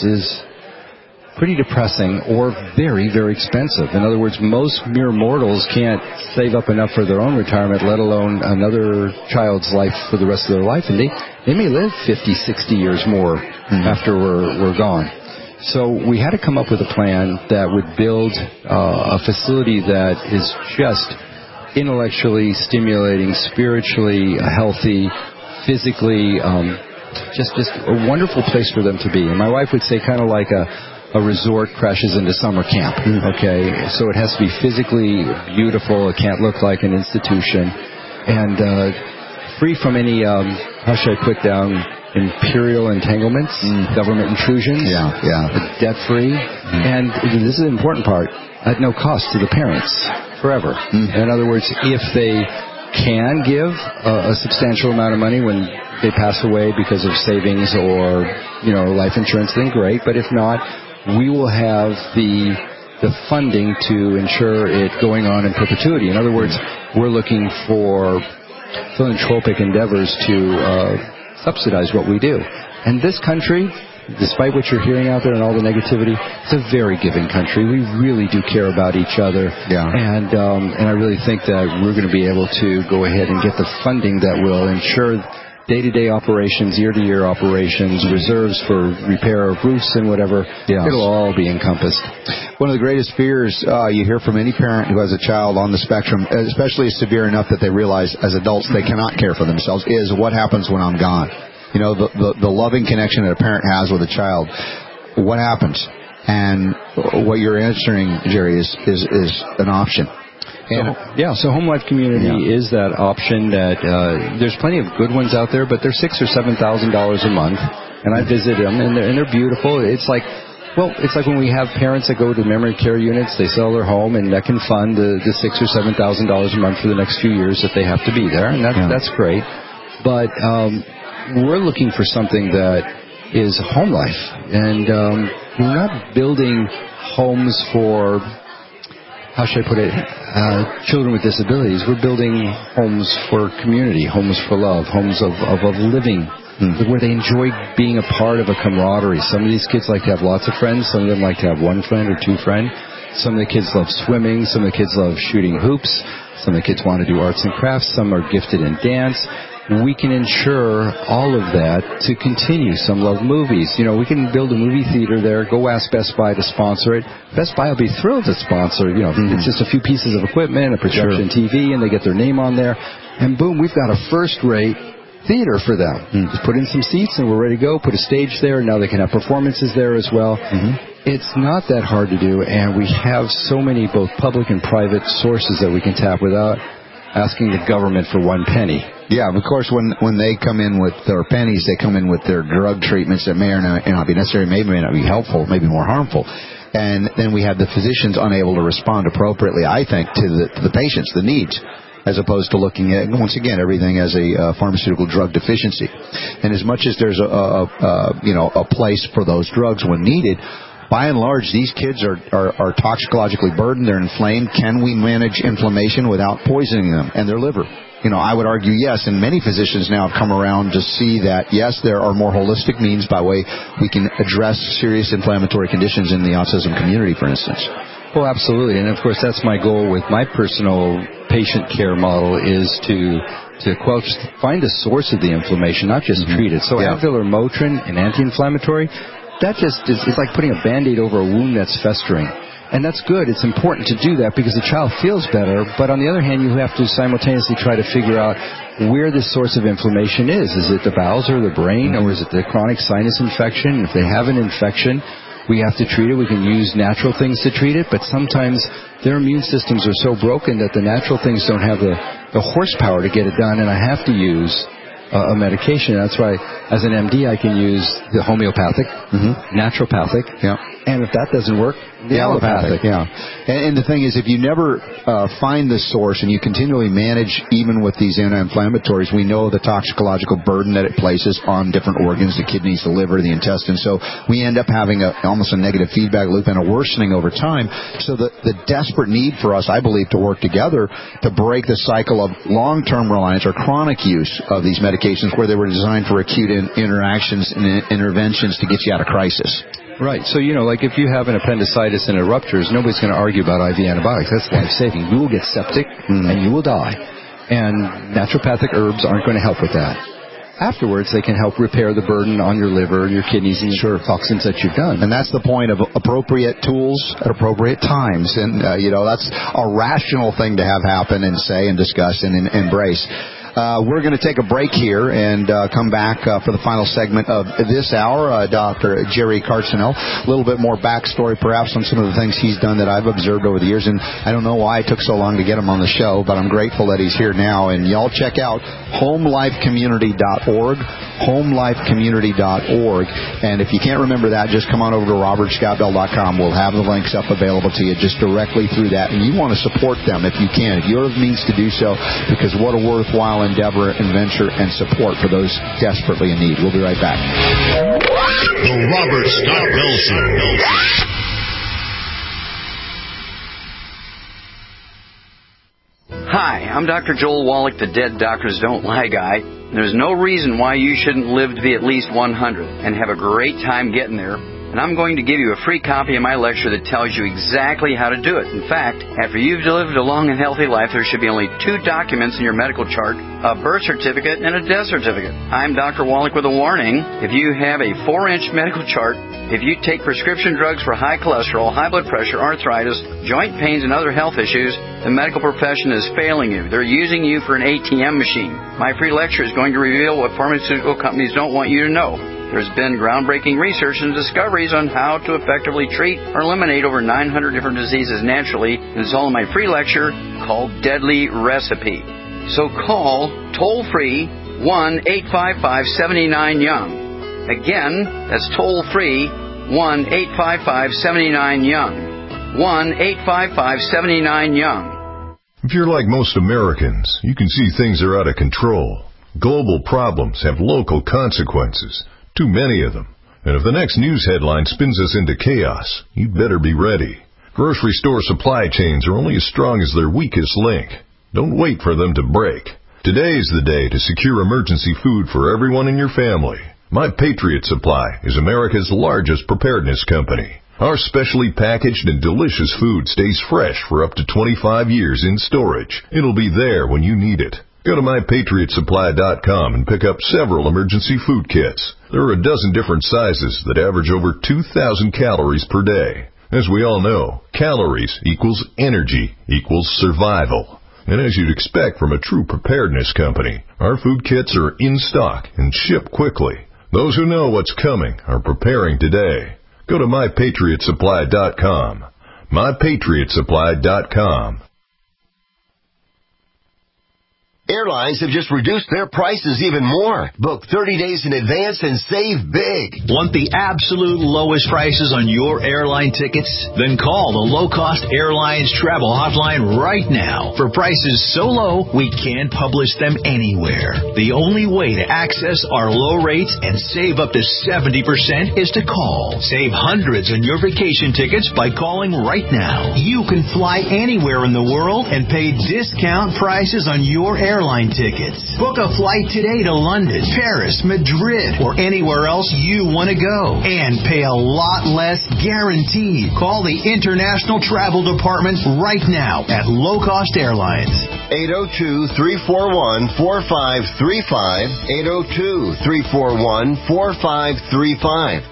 pretty depressing or very, very expensive. In other words, most mere mortals can't save up enough for their own retirement, let alone another child's life for the rest of their life. And they may live 50, 60 years more after we're gone. So we had to come up with a plan that would build a facility that is just intellectually stimulating, spiritually healthy, physically just a wonderful place for them to be. And my wife would say kind of like a resort crashes into summer camp. Okay, so it has to be physically beautiful. It can't look like an institution, and free from any how should I put down, imperial entanglements, government intrusions. Debt free, and this is the important part, at no cost to the parents forever. In other words, if they can give a substantial amount of money when they pass away because of savings or life insurance, then great. But if not, we will have the funding to ensure it going on in perpetuity. In other words, we're looking for philanthropic endeavors to subsidize what we do. And this country, despite what you're hearing out there and all the negativity, it's a very giving country. We really do care about each other. And I really think that we're going to be able to go ahead and get the funding that will ensure day-to-day operations, year-to-year operations, reserves for repair of roofs and whatever. It'll all be encompassed. One of the greatest fears you hear from any parent who has a child on the spectrum, especially severe enough that they realize as adults they cannot care for themselves, is what happens when I'm gone. The loving connection that a parent has with a child. What happens? And what you're answering, Jerry, is an option. So Home Life Community is that option that there's plenty of good ones out there, but they're $6,000 or $7,000 a month, and I visit them, and they're beautiful. It's like when we have parents that go to memory care units, they sell their home, and that can fund the $6,000 or $7,000 a month for the next few years that they have to be there, and that's great. But we're looking for something that is home life, and we're not building homes for, how should I put it, children with disabilities. We're building homes for community, homes for love, homes of living, where they enjoy being a part of a camaraderie. Some of these kids like to have lots of friends. Some of them like to have one friend or two friends. Some of the kids love swimming. Some of the kids love shooting hoops. Some of the kids want to do arts and crafts. Some are gifted in dance. We can ensure all of that to continue. Some love movies. We can build a movie theater there. Go ask Best Buy to sponsor it. Best Buy will be thrilled to sponsor. It's just a few pieces of equipment, a projection TV, and they get their name on there. And boom, we've got a first-rate theater for them. Just put in some seats and we're ready to go. Put a stage there. Now they can have performances there as well. It's not that hard to do, and we have so many both public and private sources that we can tap without asking the government for one penny. Yeah, of course, when they come in with their pennies, they come in with their drug treatments that may or may not be necessary, may not be helpful, maybe more harmful. And then we have the physicians unable to respond appropriately, I think, to the patients, the needs, as opposed to looking at, once again, everything as a pharmaceutical drug deficiency. And as much as there's a place for those drugs when needed, by and large, these kids are toxicologically burdened. They're inflamed. Can we manage inflammation without poisoning them and their liver? I would argue yes, and many physicians now have come around to see that, yes, there are more holistic means by way we can address serious inflammatory conditions in the autism community, for instance. Well, absolutely, and of course that's my goal with my personal patient care model is to find the source of the inflammation, not just treat it. So Advil or Motrin, an anti-inflammatory, that just is like putting a Band-Aid over a wound that's festering. And that's good. It's important to do that because the child feels better. But on the other hand, you have to simultaneously try to figure out where the source of inflammation is. Is it the bowels or the brain, or is it the chronic sinus infection? If they have an infection, we have to treat it. We can use natural things to treat it, but sometimes their immune systems are so broken that the natural things don't have the horsepower to get it done, and I have to use a medication. That's why, as an MD, I can use the homeopathic, naturopathic, and if that doesn't work, the allopathic. And the thing is, if you never find the source and you continually manage even with these anti-inflammatories, we know the toxicological burden that it places on different organs, the kidneys, the liver, the intestines. So we end up having almost a negative feedback loop and a worsening over time. So the desperate need for us, I believe, to work together to break the cycle of long-term reliance or chronic use of these medications where they were designed for acute interactions and interventions to get you out of crisis. Right. So, like if you have an appendicitis and it ruptures, nobody's going to argue about IV antibiotics. That's life-saving. You will get septic and you will die. And naturopathic herbs aren't going to help with that. Afterwards, they can help repair the burden on your liver, your kidneys, and your toxins that you've done. And that's the point of appropriate tools at appropriate times. And, that's a rational thing to have happen and say and discuss and embrace. We're going to take a break here and come back for the final segment of this hour. Dr. Jerry Carcinell, a little bit more backstory perhaps on some of the things he's done that I've observed over the years. And I don't know why it took so long to get him on the show, but I'm grateful that he's here now. And y'all check out homelifecommunity.org, homelifecommunity.org. And if you can't remember that, just come on over to robertscottbell.com. We'll have the links up available to you just directly through that. And you want to support them if you can, if you have means to do so, because what a worthwhile endeavor and venture and support for those desperately in need. We'll be right back. The Robert Scott Bell Show. Hi, I'm Dr. Joel Wallach, the Dead Doctors Don't Lie guy. There's no reason why you shouldn't live to be at least 100 and have a great time getting there. And I'm going to give you a free copy of my lecture that tells you exactly how to do it. In fact, after you've lived a long and healthy life, there should be only 2 documents in your medical chart, a birth certificate and a death certificate. I'm Dr. Wallach with a warning. If you have a 4-inch medical chart, if you take prescription drugs for high cholesterol, high blood pressure, arthritis, joint pains, and other health issues, the medical profession is failing you. They're using you for an ATM machine. My free lecture is going to reveal what pharmaceutical companies don't want you to know. There's been groundbreaking research and discoveries on how to effectively treat or eliminate over 900 different diseases naturally. And it's all in my free lecture called Deadly Recipe. So call toll-free 1-855-79-YOUNG. Again, that's toll-free 1-855-79-YOUNG. 1-855-79-YOUNG. If you're like most Americans, you can see things are out of control. Global problems have local consequences. Too many of them. And if the next news headline spins us into chaos, you'd better be ready. Grocery store supply chains are only as strong as their weakest link. Don't wait for them to break. Today is the day to secure emergency food for everyone in your family. My Patriot Supply is America's largest preparedness company. Our specially packaged and delicious food stays fresh for up to 25 years in storage. It'll be there when you need it. Go to MyPatriotSupply.com and pick up several emergency food kits. There are a dozen different sizes that average over 2,000 calories per day. As we all know, calories equals energy equals survival. And as you'd expect from a true preparedness company, our food kits are in stock and ship quickly. Those who know what's coming are preparing today. Go to MyPatriotSupply.com. MyPatriotSupply.com. Airlines have just reduced their prices even more. Book 30 days in advance and save big. Want the absolute lowest prices on your airline tickets? Then call the Low Cost Airlines Travel Hotline right now. For prices so low, we can't publish them anywhere. The only way to access our low rates and save up to 70% is to call. Save hundreds on your vacation tickets by calling right now. You can fly anywhere in the world and pay discount prices on your airline tickets. Book a flight today to London, Paris, Madrid, or anywhere else you want to go. And pay a lot less guaranteed. Call the International Travel Department right now at Low Cost Airlines. 802-341-4535. 802-341-4535.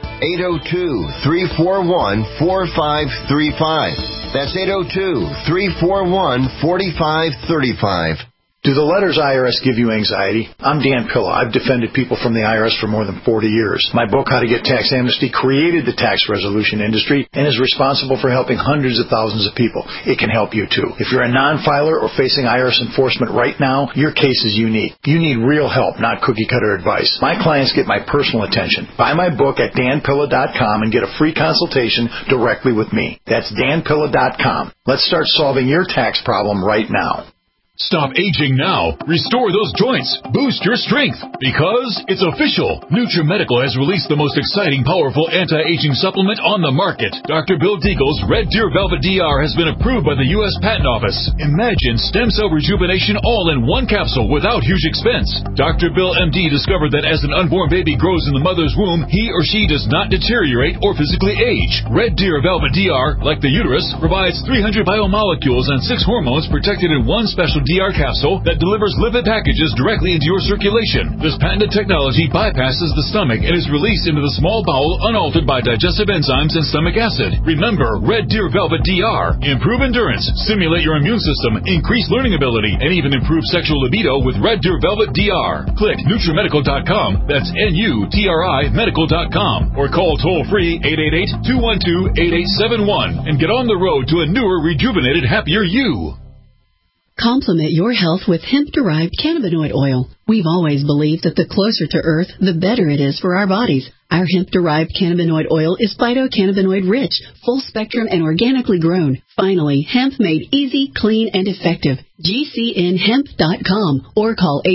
802-341-4535. That's 802-341-4535. Do the letters IRS give you anxiety? I'm Dan Pilla. I've defended people from the IRS for more than 40 years. My book, How to Get Tax Amnesty, created the tax resolution industry and is responsible for helping hundreds of thousands of people. It can help you too. If you're a non-filer or facing IRS enforcement right now, your case is unique. You need real help, not cookie-cutter advice. My clients get my personal attention. Buy my book at danpilla.com and get a free consultation directly with me. That's danpilla.com. Let's start solving your tax problem right now. Stop aging now. Restore those joints. Boost your strength. Because it's official. NutriMedical has released the most exciting, powerful anti-aging supplement on the market. Dr. Bill Deagle's Red Deer Velvet DR has been approved by the U.S. Patent Office. Imagine stem cell rejuvenation all in one capsule without huge expense. Dr. Bill MD discovered that as an unborn baby grows in the mother's womb, he or she does not deteriorate or physically age. Red Deer Velvet DR, like the uterus, provides 300 biomolecules and 6 hormones protected in one special DR capsule that delivers lipid packages directly into your circulation. This patented technology bypasses the stomach and is released into the small bowel unaltered by digestive enzymes and stomach acid. Remember, Red Deer Velvet DR. Improve endurance, stimulate your immune system, increase learning ability, and even improve sexual libido with Red Deer Velvet DR. Click NutriMedical.com, that's NUTRI medical.com, or call toll-free 888-212-8871 and get on the road to a newer, rejuvenated, happier you. Complement your health with hemp-derived cannabinoid oil. We've always believed that the closer to Earth, the better it is for our bodies. Our hemp-derived cannabinoid oil is phytocannabinoid-rich, full-spectrum, and organically grown. Finally, hemp made easy, clean, and effective. GCNhemp.com or call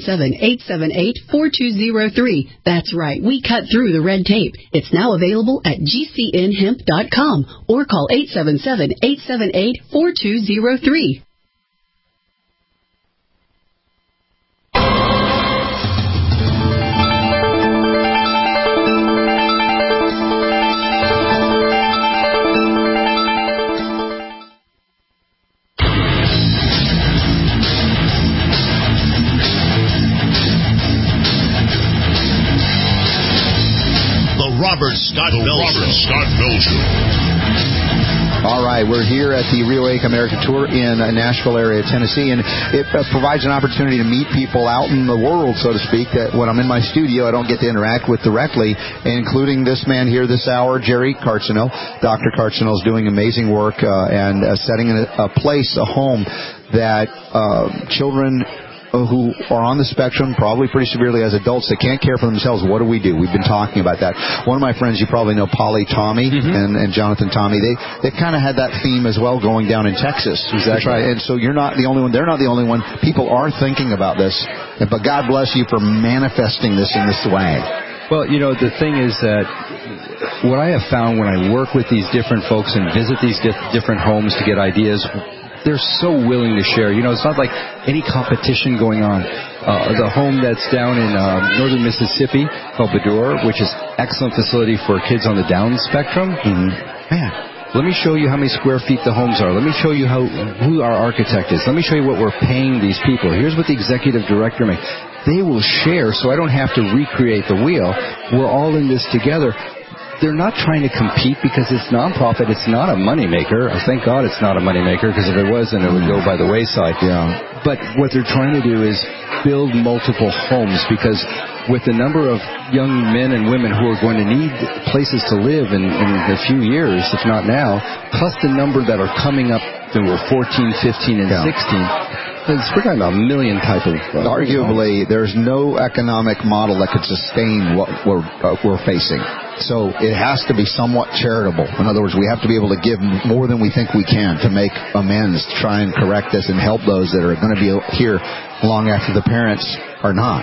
877-878-4203. That's right, we cut through the red tape. It's now available at GCNhemp.com or call 877-878-4203. Robert Scott Bell Show. All right, we're here at the Real Wake America Tour in Nashville area, Tennessee, and it provides an opportunity to meet people out in the world, so to speak, that when I'm in my studio I don't get to interact with directly, including this man here this hour, Jerry Carcino. Dr. Carcino is doing amazing work and setting a place, a home that children who are on the spectrum, probably pretty severely as adults, that can't care for themselves. What do we do? We've been talking about that. One of my friends, you probably know Polly Tommy and Jonathan Tommy. They kind of had that theme as well going down in Texas. Exactly. Right. And so you're not the only one. They're not the only one. People are thinking about this. But God bless you for manifesting this in this way. Well, you know, the thing is that what I have found when I work with these different folks and visit these different homes to get ideas, they're so willing to share. You know, it's not like any competition going on. The home that's down in northern Mississippi called Bador, which is excellent facility for kids on the Down spectrum. Man, let me show you how many square feet the homes are. Let me show you who our architect is. Let me show you what we're paying these people. Here's what the executive director makes. They will share, so I don't have to recreate the wheel. We're all in this together. They're not trying to compete because it's nonprofit. It's not a moneymaker. Thank God it's not a moneymaker, because if it was, then it would go by the wayside. Yeah. But what they're trying to do is build multiple homes, because with the number of young men and women who are going to need places to live in a few years, if not now, plus the number that are coming up that were 14, 15, and 16, we're talking about a million type of... Arguably, there's no economic model that could sustain what we're facing. So it has to be somewhat charitable. In other words, we have to be able to give more than we think we can to make amends, to try and correct this and help those that are going to be here long after the parents are not.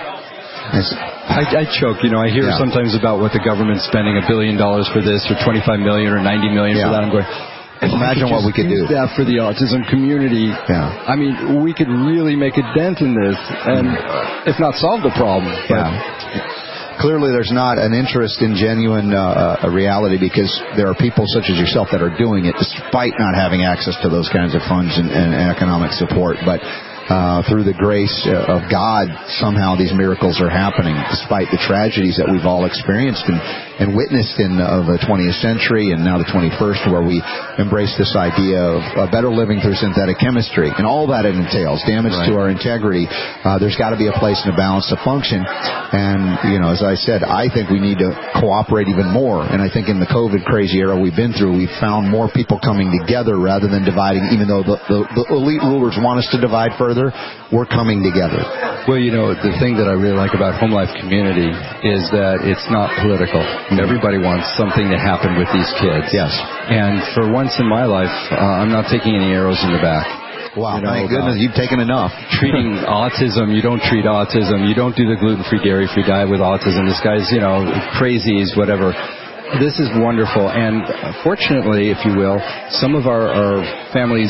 I choke. You know, I hear sometimes about what the government's spending $1 billion for this, or $25 million, or $90 million for that. I'm going... Imagine what we could do. That for the autism community. Yeah. I mean, we could really make a dent in this, and if not solve the problem. Clearly, there's not an interest in genuine reality, because there are people such as yourself that are doing it despite not having access to those kinds of funds and economic support. But through the grace of God, somehow these miracles are happening despite the tragedies that we've all experienced. And and witnessed in the 20th century and now the 21st, where we embrace this idea of better living through synthetic chemistry and all that it entails, damage to our integrity. There's got to be a place and a balance to function. And, as I said, I think we need to cooperate even more. And I think in the COVID crazy era we've been through, we've found more people coming together rather than dividing. Even though the elite rulers want us to divide further, we're coming together. Well, the thing that I really like about Home Life Community is that it's not political. Everybody wants something to happen with these kids. Yes. And for once in my life, I'm not taking any arrows in the back. Wow, thank goodness you've taken enough. Treating autism, you don't treat autism. You don't do the gluten-free, dairy-free diet with autism. This guy's, crazy, whatever. This is wonderful. And fortunately, if you will, some of our families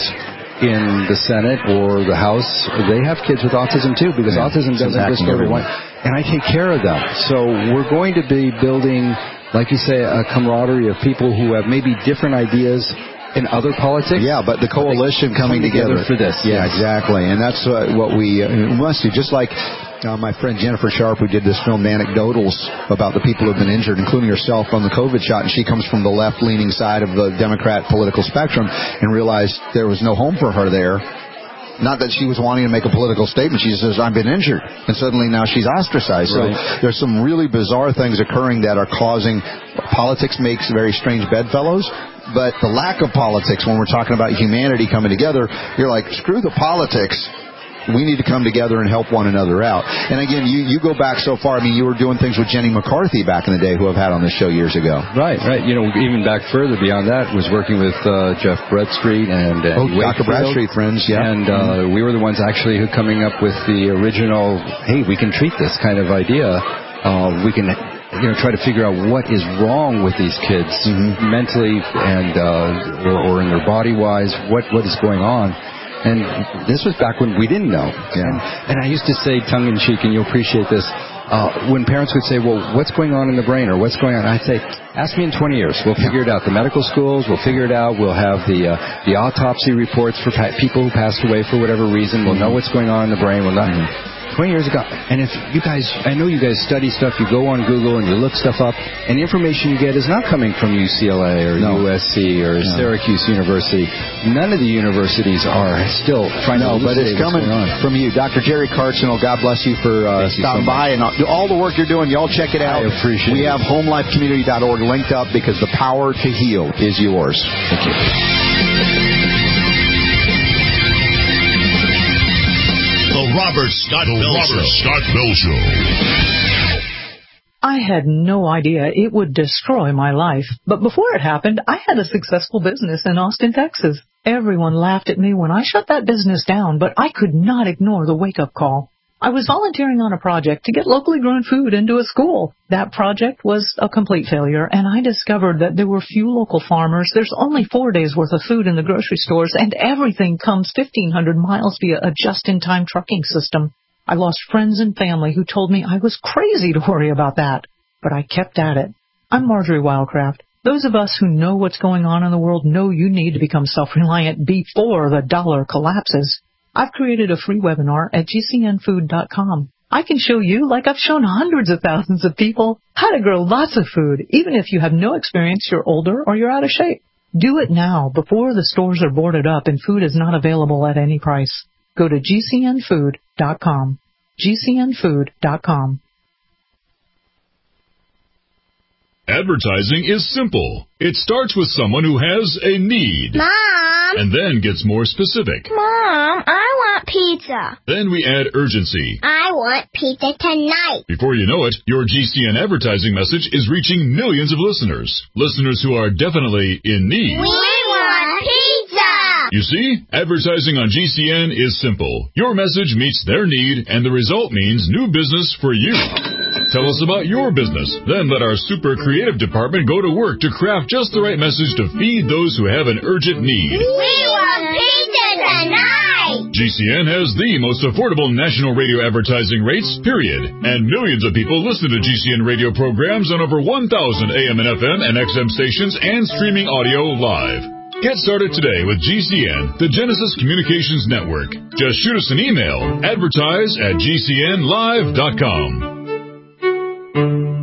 in the Senate or the House, they have kids with autism too, because autism doesn't just go to one. And I take care of them. So we're going to be building, like you say, a camaraderie of people who have maybe different ideas in other politics. Yeah, but the coalition coming together for this. Yeah, exactly. And that's what we must do. Just like my friend Jennifer Sharp, who did this film Anecdotals about the people who have been injured, including herself on the COVID shot, and she comes from the left-leaning side of the Democrat political spectrum and realized there was no home for her there. Not that she was wanting to make a political statement. She says, I've been injured. And suddenly now she's ostracized. Right. So there's some really bizarre things occurring that are causing politics makes very strange bedfellows. But the lack of politics, when we're talking about humanity coming together, you're like, screw the politics. We need to come together and help one another out. And again, you go back so far. I mean, you were doing things with Jenny McCarthy back in the day, who I've had on this show years ago. Right. Even back further beyond that, was working with Jeff Bradstreet and Dr. Bradstreet, friends, yeah. And we were the ones actually who coming up with the original, hey, we can treat this kind of idea. We can try to figure out what is wrong with these kids mentally and or in their body-wise, what is going on. And this was back when we didn't know. Yeah. And I used to say, tongue-in-cheek, and you'll appreciate this, when parents would say, well, what's going on in the brain or what's going on? I'd say, ask me in 20 years. We'll figure it out. The medical schools, we'll figure it out. We'll have the autopsy reports for people who passed away for whatever reason. We'll know what's going on in the brain. We'll not... 20 years ago. And if you guys, I know you guys study stuff, you go on Google and you look stuff up, and the information you get is not coming from UCLA or USC or Syracuse University. None of the universities are still trying to but it's coming from you. Dr. Jerry Carcino, God bless you for stopping by and all the work you're doing. Y'all check it out. I appreciate it. We have homelifecommunity.org linked up because the power to heal is yours. Thank you. The Robert Scott Bell Show. I had no idea it would destroy my life. But before it happened, I had a successful business in Austin, Texas. Everyone laughed at me when I shut that business down, but I could not ignore the wake-up call. I was volunteering on a project to get locally grown food into a school. That project was a complete failure, and I discovered that there were few local farmers. There's only 4 days' worth of food in the grocery stores, and everything comes 1,500 miles via a just-in-time trucking system. I lost friends and family who told me I was crazy to worry about that, but I kept at it. I'm Marjorie Wildcraft. Those of us who know what's going on in the world know you need to become self-reliant before the dollar collapses. I've created a free webinar at gcnfood.com. I can show you, like I've shown hundreds of thousands of people, how to grow lots of food, even if you have no experience, you're older, or you're out of shape. Do it now, before the stores are boarded up and food is not available at any price. Go to gcnfood.com. gcnfood.com. Advertising is simple. It starts with someone who has a need. Mom! And then gets more specific. Mom, I want pizza. Then we add urgency. I want pizza tonight. Before you know it, your GCN advertising message is reaching millions of listeners. Listeners who are definitely in need. We want pizza! You see, advertising on GCN is simple. Your message meets their need, and the result means new business for you. Tell us about your business. Then let our super creative department go to work to craft just the right message to feed those who have an urgent need. We want pizza tonight! GCN has the most affordable national radio advertising rates, period. And millions of people listen to GCN radio programs on over 1,000 AM and FM and XM stations and streaming audio live. Get started today with GCN, the Genesis Communications Network. Just shoot us an email, advertise@gcnlive.com.